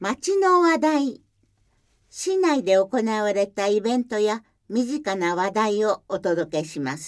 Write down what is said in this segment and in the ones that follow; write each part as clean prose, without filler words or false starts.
町の話題。市内で行われたイベントや身近な話題をお届けします。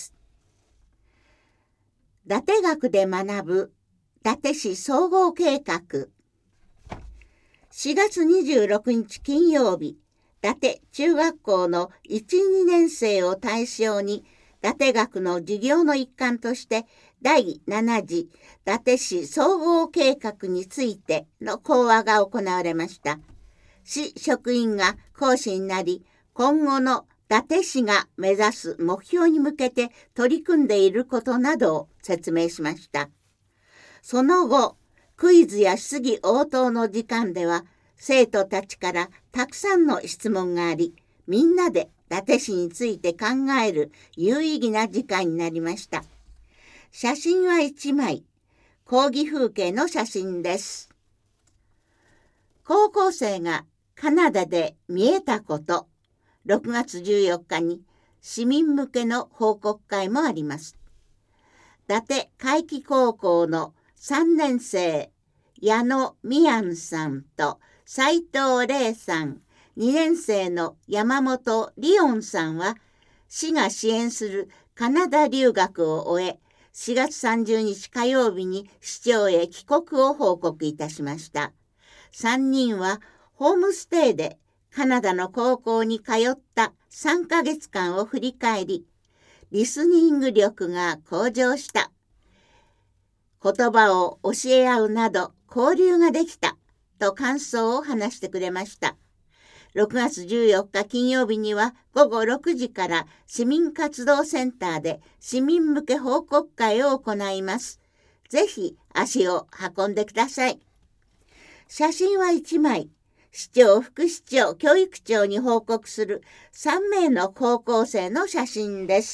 伊達学で学ぶ伊達市総合計画。4月26日金曜日、伊達中学校の1、2年生を対象に、伊達学の授業の一環として第7次伊達市総合計画についての講話が行われました。市職員が講師になり、今後の伊達市が目指す目標に向けて取り組んでいることなどを説明しました。その後、クイズや質疑応答の時間では、生徒たちからたくさんの質問があり、みんなで伊達市について考える有意義な時間になりました。写真は1枚、講義風景の写真です。高校生がカナダで見えたこと、6月14日に市民向けの報告会もあります。伊達海輝高校の3年生、矢野美杏さんと斉藤玲さん、2年生の山本理音さんは、市が支援するカナダ留学を終え、4月30日火曜日に市長へ帰国を報告いたしました。3人はホームステイでカナダの高校に通った3ヶ月間を振り返り、リスニング力が向上した、言葉を教え合うなど交流ができたと感想を話してくれました。6月14日金曜日には午後6時から市民活動センターで市民向け報告会を行います。ぜひ足を運んでください。写真は1枚、市長、副市長、教育長に報告する3名の高校生の写真です。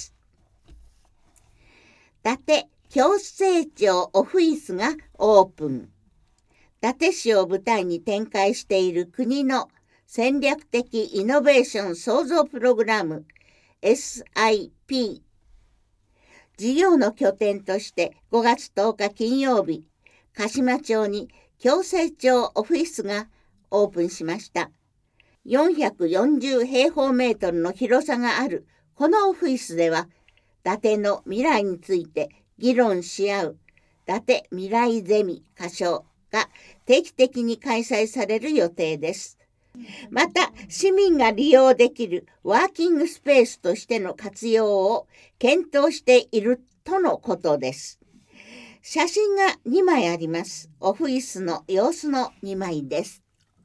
伊達共生庁オフィスがオープン。伊達市を舞台に展開している国の戦略的イノベーション創造プログラム SIP。事業の拠点として5月10日金曜日、鹿島町に共生庁オフィスがオープンしました。440平方メートルの広さがあるこのオフィスでは、伊達の未来について議論し合う伊達未来ゼミ歌唱が定期的に開催される予定です。また、市民が利用できるワーキングスペースとしての活用を検討しているとのことです。写真が2枚あります。オフィスの様子の2枚です。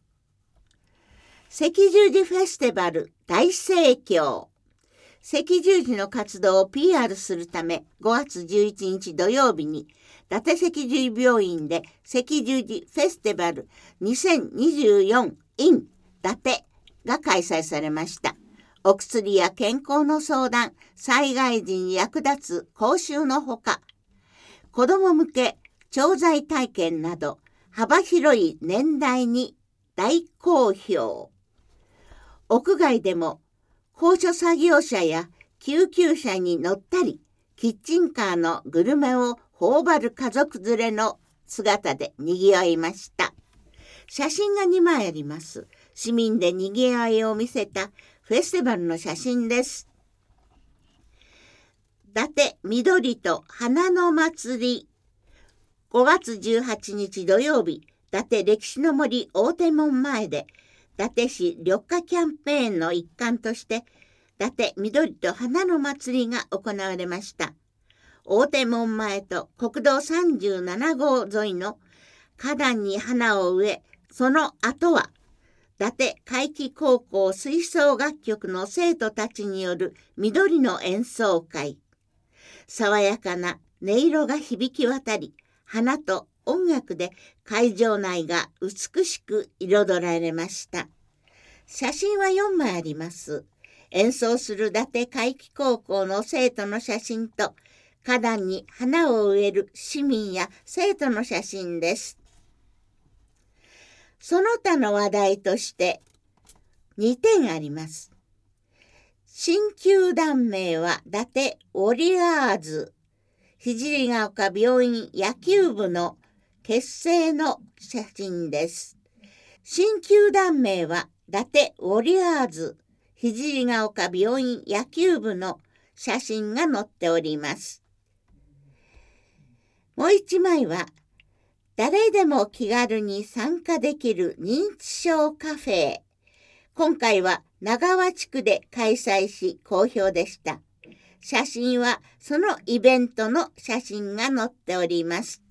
赤十字フェスティバル大盛況。赤十字の活動を PR するため、5月11日土曜日に伊達赤十字病院で赤十字フェスティバル2024 in 伊達が開催されました。お薬や健康の相談、災害時に役立つ講習のほか、子ども向け調剤体験など幅広い年代に大好評。屋外でも高所作業車や救急車に乗ったり、キッチンカーのグルメを頬張る家族連れの姿で賑わいました。写真が2枚あります。市民で賑わいを見せたフェスティバルの写真です。伊達緑と花の祭り。5月18日土曜日、伊達歴史の森大手門前で、伊達市緑化キャンペーンの一環として、伊達緑と花の祭りが行われました。大手門前と国道37号沿いの花壇に花を植え、その後は、伊達海輝高校吹奏楽曲の生徒たちによる緑の演奏会。爽やかな音色が響き渡り、花と音楽で会場内が美しく彩られました。写真は4枚あります。演奏する伊達海輝高校の生徒の写真と、花壇に花を植える市民や生徒の写真です。その他の話題として2点あります。新球団名は伊達ウォリアーズ。聖ヶ丘病院野球部の結成の写真です。 新球団名は伊達ウォリアーズ聖ヶ丘病院野球部の写真が載っております。もう一枚は誰でも気軽に参加できる認知症カフェ。今回は長和地区で開催し好評でした。写真はそのイベントの写真が載っております。